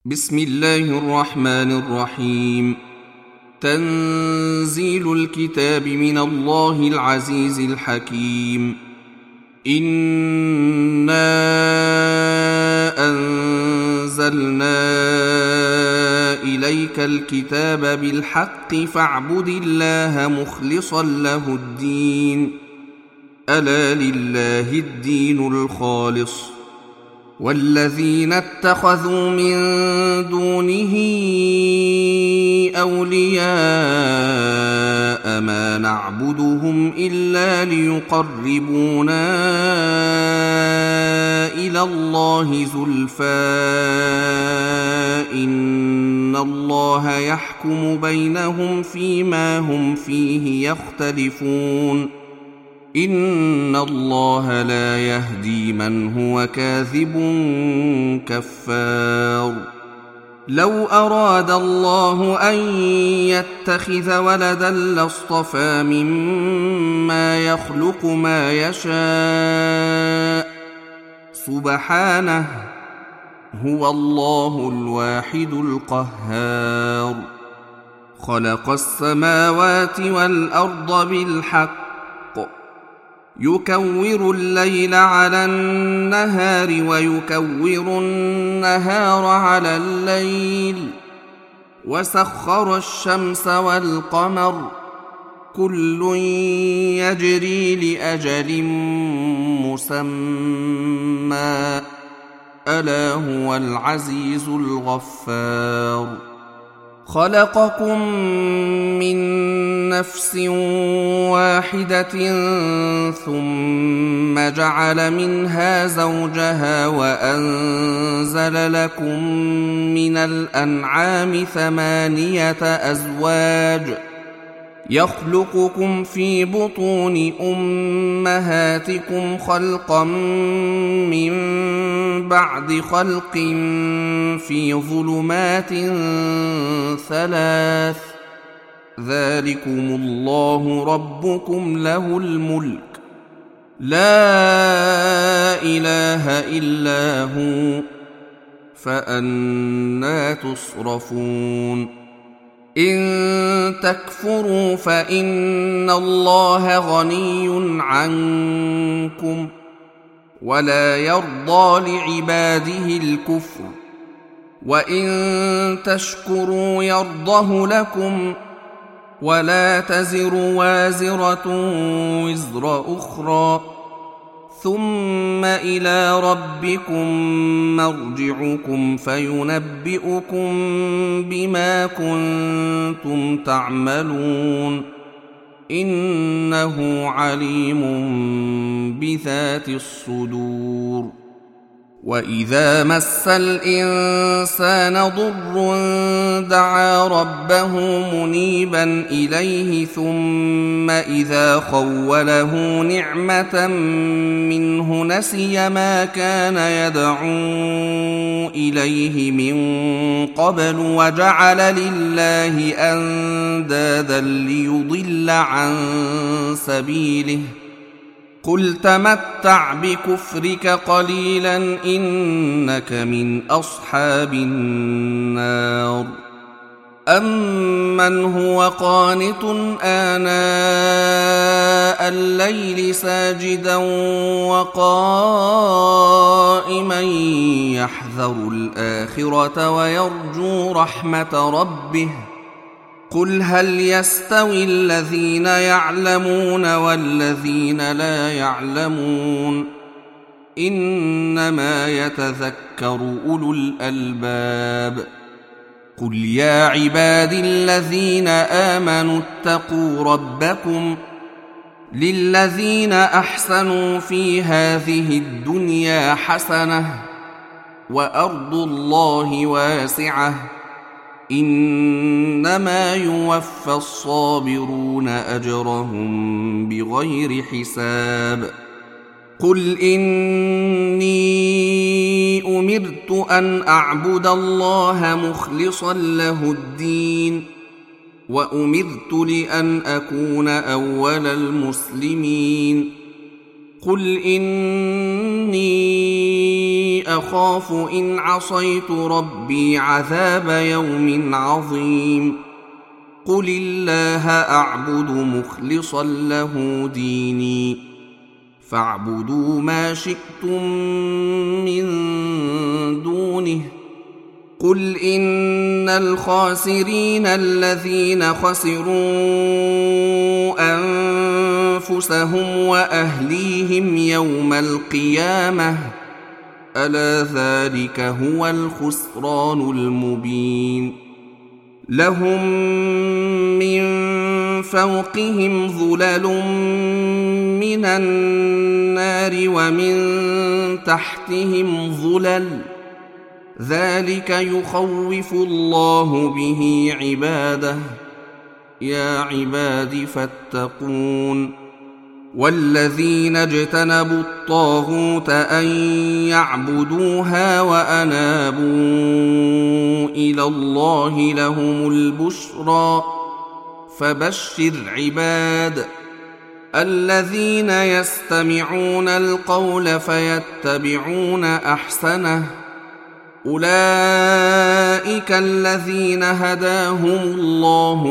بسم الله الرحمن الرحيم. تنزيل الكتاب من الله العزيز الحكيم. إنا أنزلنا إليك الكتاب بالحق فاعبد الله مخلصا له الدين. ألا لله الدين الخالص والذين اتخذوا من دونه أولياء ما نعبدهم إلا ليقربونا إلى الله زلفى إن الله يحكم بينهم فيما هم فيه يختلفون. إن الله لا يهدي من هو كاذب كفار. لو أراد الله أن يتخذ ولدا لاصطفى مما يخلق ما يشاء سبحانه هو الله الواحد القهار. خلق السماوات والأرض بالحق يكور الليل على النهار ويكور النهار على الليل وسخر الشمس والقمر كل يجري لأجل مسمى ألا هو العزيز الغفار. خلقكم من نفس واحدة ثم جعل منها زوجها وأنزل لكم من الأنعام 8 أزواج يخلقكم في بطون أمهاتكم خلقا من بعد خلق في ظلمات 3 ذلكم الله ربكم له الملك لا إله إلا هو فأنى تصرفون. إن تكفروا فإن الله غني عنكم ولا يرضى لعباده الكفر وإن تشكروا يرضه لكم ولا تزر وازرة وزر أخرى ثم إلى ربكم مرجعكم فينبئكم بما كنتم تعملون إنه عليم بذات الصدور. وإذا مس الإنسان ضر دعا ربه منيبا إليه ثم إذا خوله نعمة منه نسي ما كان يدعو إليه من قبل وجعل لله أندادا ليضل عن سبيله قل تمتع بكفرك قليلا إنك من أصحاب النار. أمن هو قانت آناء الليل ساجدا وقائما يحذر الآخرة ويرجو رحمة ربه قل هل يستوي الذين يعلمون والذين لا يعلمون إنما يتذكر أولو الألباب. قل يا عبادي الذين آمنوا اتقوا ربكم للذين أحسنوا في هذه الدنيا حسنة وأرض الله واسعة إنما يوفى الصابرون أجرهم بغير حساب. قل إني أمرت أن أعبد الله مخلصا له الدين وأمرت لأن أكون أول المسلمين قل إني أخاف إن عصيت ربي عذاب يوم عظيم قل الله أعبد مخلصا له ديني فاعبدوا ما شئتم من دونه قل إن الخاسرين الذين خسروا أنفسهم وأهليهم يوم القيامة ألا ذلك هو الخسران المبين لهم من فوقهم ظلل من النار ومن تحتهم ظلل ذلك يخوف الله به عباده يا عباد فاتقون والذين اجتنبوا الطاغوت أن يعبدوها وأنابوا إلى الله لهم البشرى فبشر عباد الذين يستمعون القول فيتبعون أحسنه أولئك الذين هداهم الله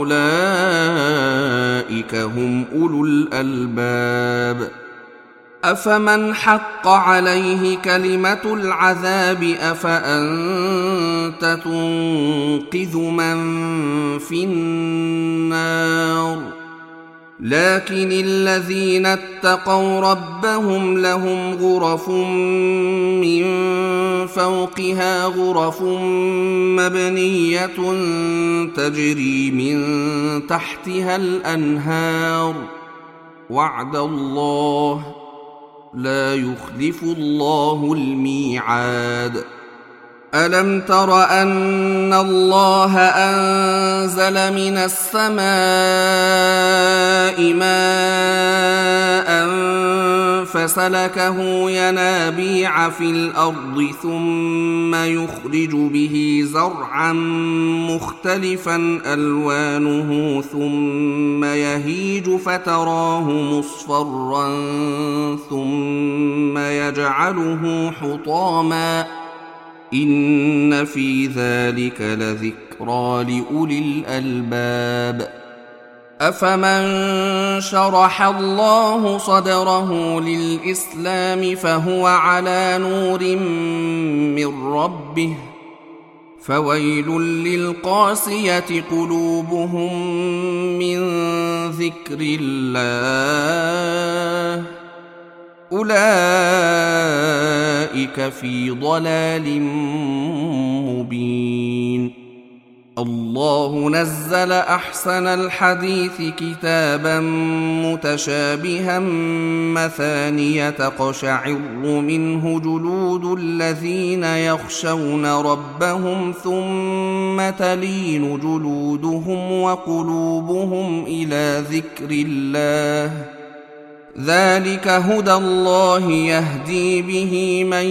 وأولئك هم أولو الألباب أفمن حق عليه كلمة العذاب أفأنت تنقذ من في النار لكن الذين اتقوا ربهم لهم غرف من فوقها غرف مبنية تجري من تحتها الأنهار وعد الله لا يخلف الله الميعاد ألم تر أن الله أنزل من السماء ماء فسلكه ينابيع في الأرض ثم يخرج به زرعا مختلفا ألوانه ثم يهيج فتراه مصفرا ثم يجعله حطاما إن في ذلك لذكرى لأولي الألباب أفمن شرح الله صدره للإسلام فهو على نور من ربه فويل للقاسية قلوبهم من ذكر الله أولئك في ضلال مبين الله نزل أحسن الحديث كتابا متشابها مثانية تقشعر منه جلود الذين يخشون ربهم ثم تلين جلودهم وقلوبهم إلى ذكر الله ذلك هدى الله يهدي به من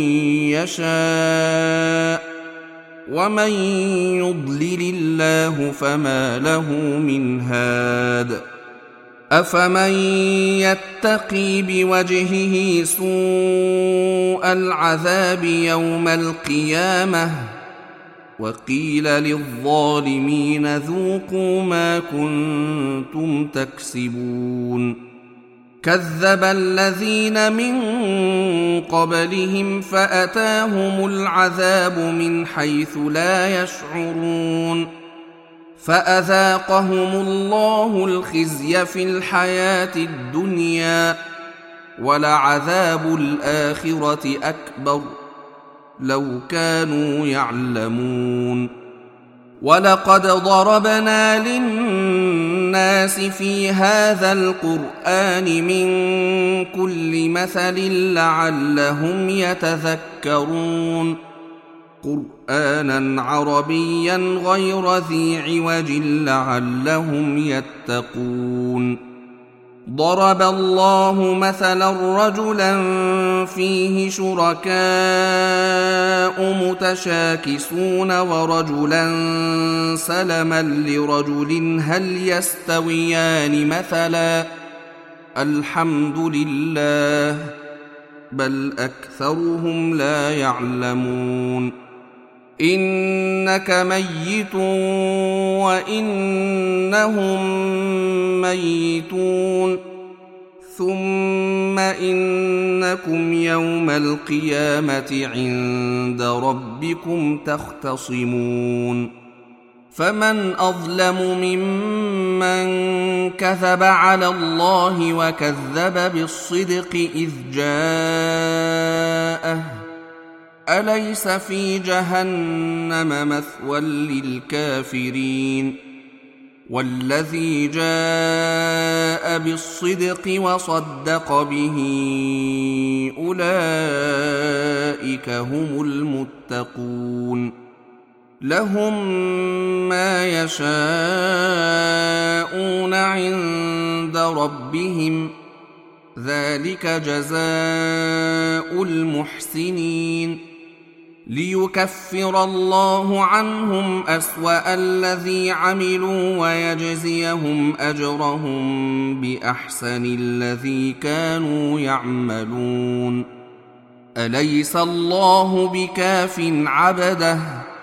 يشاء ومن يضلل الله فما له من هاد أفمن يتقي بوجهه سوء العذاب يوم القيامة وقيل للظالمين ذوقوا ما كنتم تكسبون كذب الذين من قبلهم فأتاهم العذاب من حيث لا يشعرون فأذاقهم الله الخزي في الحياة الدنيا ولعذاب الآخرة أكبر لو كانوا يعلمون ولقد ضربنا للناس في هذا القرآن من كل مثل لعلهم يتذكرون قرآنا عربيا غير ذي عوج لعلهم يتقون ضرب الله مثلا رجلا فيه شركاء متشاكسون ورجلا سلما لرجل هل يستويان مثلا الحمد لله بل أكثرهم لا يعلمون إنك ميت وإنهم ميتون ثم إنكم يوم القيامة عند ربكم تختصمون فمن أظلم ممن كذب على الله وكذب بالصدق إذ جاءه أليس في جهنم مثوى للكافرين والذي جاء بالصدق وصدق به أولئك هم المتقون لهم ما يشاءون عند ربهم ذلك جزاء المحسنين ليكفر الله عنهم أسوأ الذي عملوا ويجزيهم أجرهم بأحسن الذي كانوا يعملون أليس الله بكاف عبده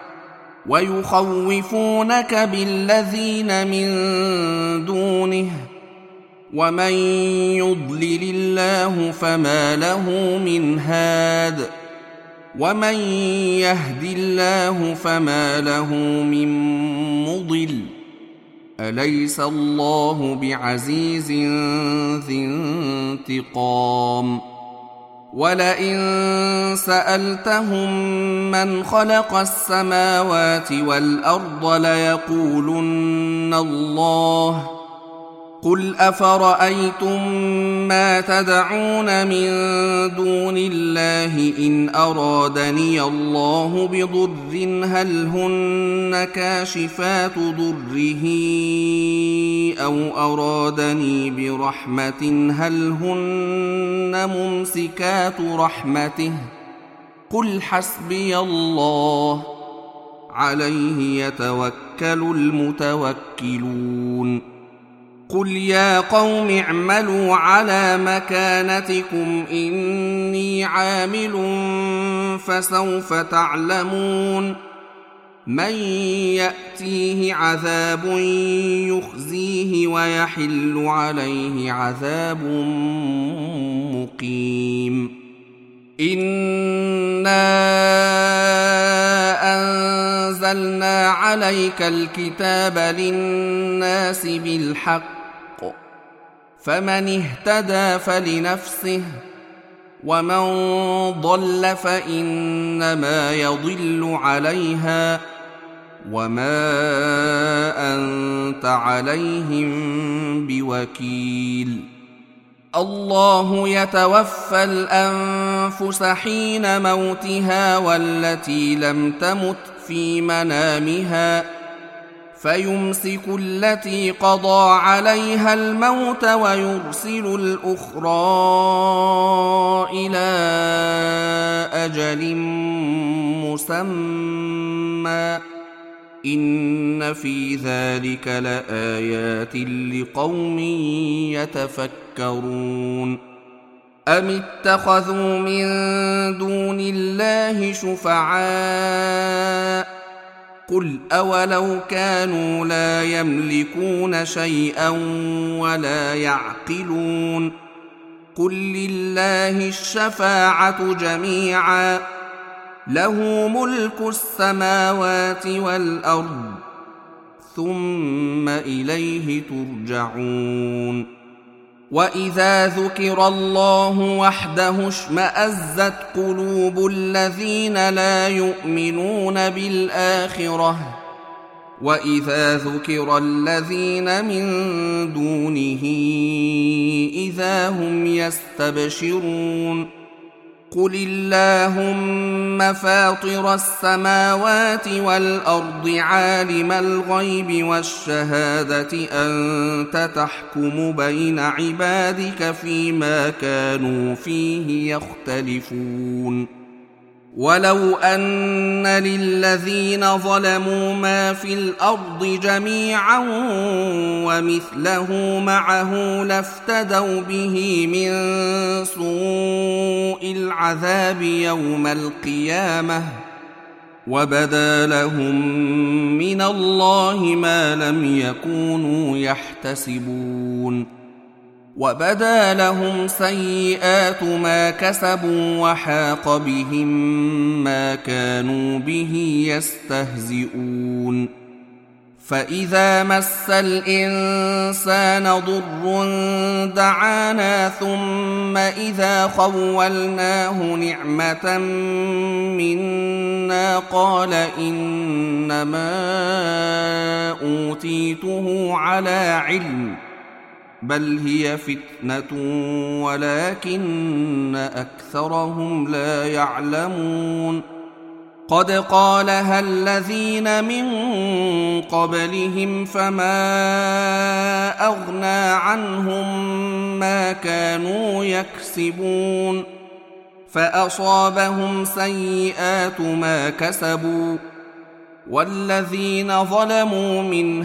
ويخوفونك بالذين من دونه ومن يضلل الله فما له من هاد ومن يهد الله فما له من مضل أليس الله بعزيز ذي انتقام ولئن سألتهم من خلق السماوات والأرض ليقولن الله قل أفرأيتم ما تدعون من دون الله إن أرادني الله بضر هل هن كاشفات ضره أو أرادني برحمة هل هن ممسكات رحمته قل حسبي الله عليه يتوكل المتوكلون قل يا قوم اعملوا على مكانتكم إني عامل فسوف تعلمون من يأتيه عذاب يخزيه ويحل عليه عذاب مقيم إنا أنزلنا عليك الكتاب للناس بالحق فمن اهتدى فلنفسه ومن ضل فإنما يضل عليها وما أنت عليهم بوكيل الله يتوفى الأنفس حين موتها والتي لم تمت في منامها فيمسك التي قضى عليها الموت ويرسل الأخرى إلى أجل مسمى إن في ذلك لآيات لقوم يتفكرون أم اتخذوا من دون الله شفعاء قل أولو كانوا لا يملكون شيئا ولا يعقلون قل لله الشفاعة جميعا له ملك السماوات والأرض ثم إليه ترجعون وإذا ذكر الله وحده اشمأزت قلوب الذين لا يؤمنون بالآخرة وإذا ذكر الذين من دونه إذا هم يستبشرون قل اللهم فاطر السماوات والأرض عالم الغيب والشهادة أنت تحكم بين عبادك فيما كانوا فيه يختلفون ولو أن للذين ظلموا ما في الأرض جميعا ومثله معه لافتدوا به من سوء العذاب يوم القيامة وبدا لهم من الله ما لم يكونوا يحتسبون وبدا لهم سيئات ما كسبوا وحاق بهم ما كانوا به يستهزئون فإذا مس الإنسان ضر دعانا ثم إذا خولناه نعمة منا قال إنما أوتيته على علم بل هي فتنة ولكن أكثرهم لا يعلمون قد قالها الذين من قبلهم فما أغنى عنهم ما كانوا يكسبون فأصابهم سيئات ما كسبوا والذين ظلموا من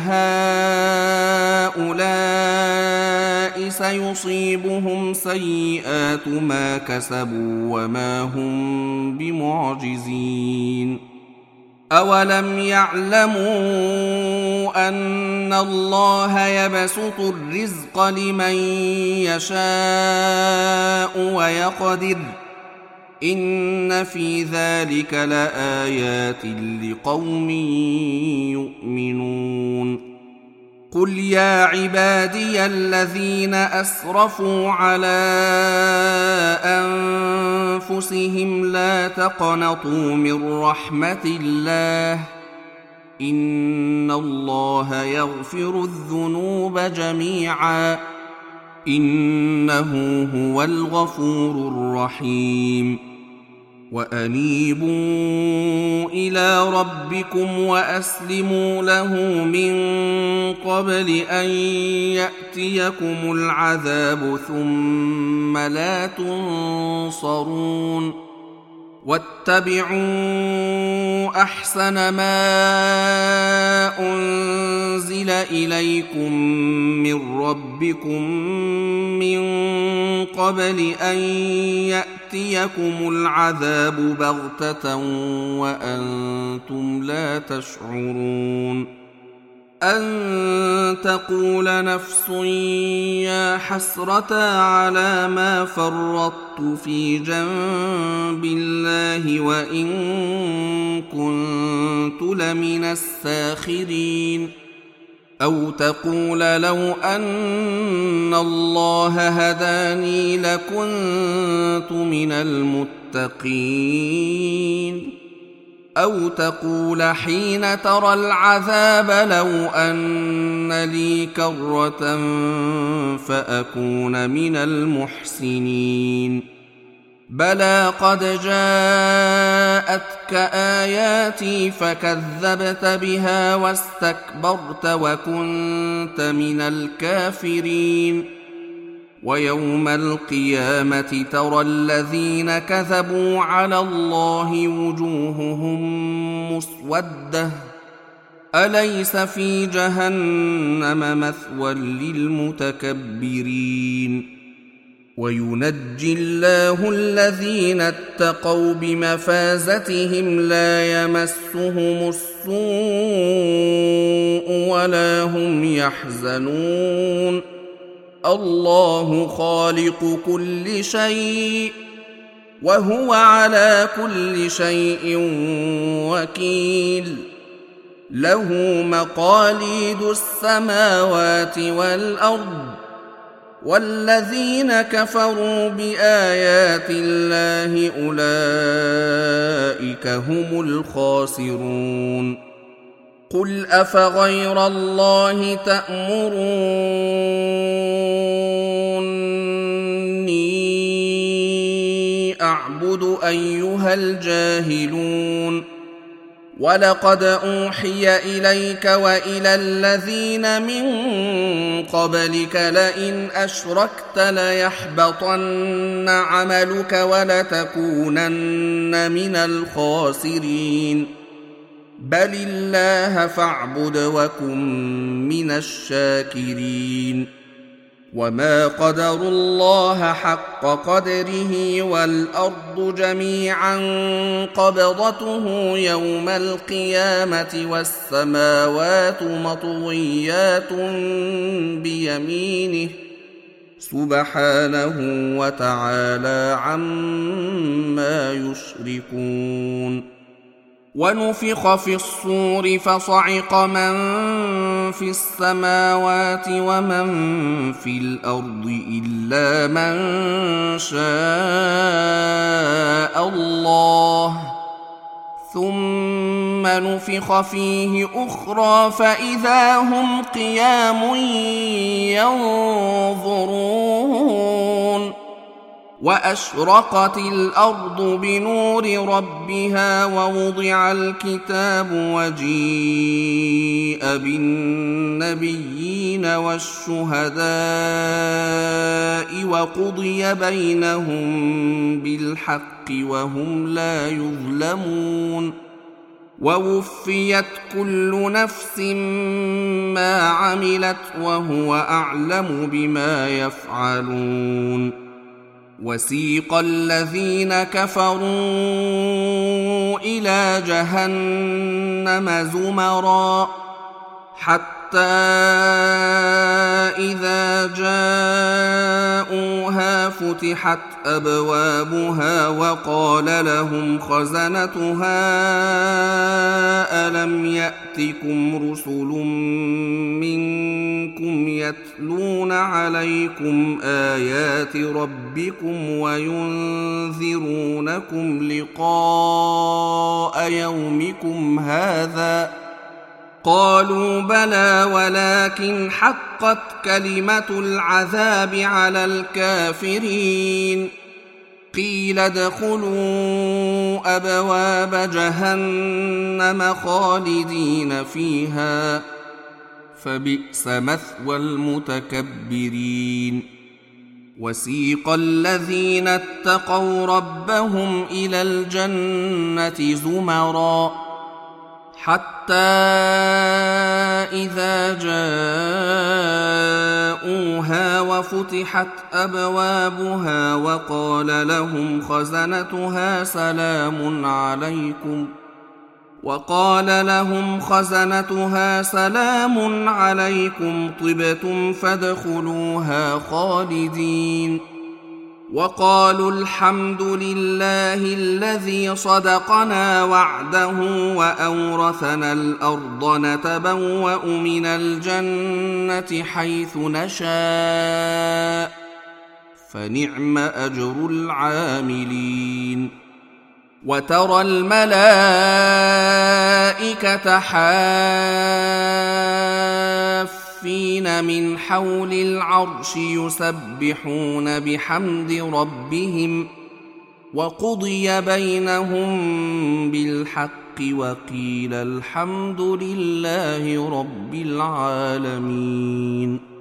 هؤلاء سيصيبهم سيئات ما كسبوا وما هم بمعجزين أولم يعلموا أن الله يبسط الرزق لمن يشاء ويقدر إن في ذلك لآيات لقوم يؤمنون قل يا عبادي الذين أسرفوا على أنفسهم لا تقنطوا من رحمة الله إن الله يغفر الذنوب جميعا إنه هو الغفور الرحيم وأنيبوا إلى ربكم وأسلموا له من قبل أن يأتيكم العذاب ثم لا تنصرون واتبعوا أحسن ما أنزل إليكم من ربكم من قبل أن يأتيكم العذاب بغتة وأنتم لا تشعرون أن تقول نفس يا حسرة على ما فرطت في جنب الله وإن كنت لمن الساخرين أو تقول لو أن الله هداني لكنت من المتقين أو تقول حين ترى العذاب لو أن لي كرة فأكون من المحسنين بلى قد جاءتك آياتي فكذبت بها واستكبرت وكنت من الكافرين ويوم القيامة ترى الذين كذبوا على الله وجوههم مسودة أليس في جهنم مثوى للمتكبرين وينجي الله الذين اتقوا بمفازتهم لا يمسهم السوء ولا هم يحزنون الله خالق كل شيء وهو على كل شيء وكيل له مقاليد السماوات والأرض والذين كفروا بآيات الله أولئك هم الخاسرون قل أفغير الله تأمروني أعبد أيها الجاهلون ولقد أوحي إليك وإلى الذين من قبلك لئن أشركت ليحبطن عملك ولتكونن من الخاسرين بل الله فاعبد وكن من الشاكرين وما قدروا الله حق قدره والأرض جميعا قبضته يوم القيامة والسماوات مطويات بيمينه سبحانه وتعالى عما يشركون ونفخ في الصور فصعق من في السماوات ومن في الأرض إلا من شاء الله ثم نفخ فيه أخرى فإذا هم قيام ينظرون وأشرقت الأرض بنور ربها ووضع الكتاب وجيء بالنبيين والشهداء وقضي بينهم بالحق وهم لا يظلمون ووفيت كل نفس ما عملت وهو أعلم بما يفعلون وسيق الذين كفروا إلى جهنم زمرا حتى إذا جاءوها فتحت أبوابها وقال لهم خزنتها ألم يأتكم رسل منكم يتلون عليكم آيات ربكم وينذرونكم لقاء يومكم هذا قالوا بلى ولكن حقت كلمة العذاب على الكافرين قيل ادخلوا أبواب جهنم خالدين فيها فبئس مثوى المتكبرين وسيق الذين اتقوا ربهم إلى الجنة زمرا حتى إذا جاءوها وفتحت أبوابها وقال لهم خزنتها سلام عليكم طبتم فادخلوها خالدين وقالوا الحمد لله الذي صدقنا وعده وأورثنا الأرض نتبوأ من الجنة حيث نشاء فنعم أجر العاملين وترى الملائكة حافين من حول العرش يسبحون بحمد ربهم وقضي بينهم بالحق وقيل الحمد لله رب العالمين.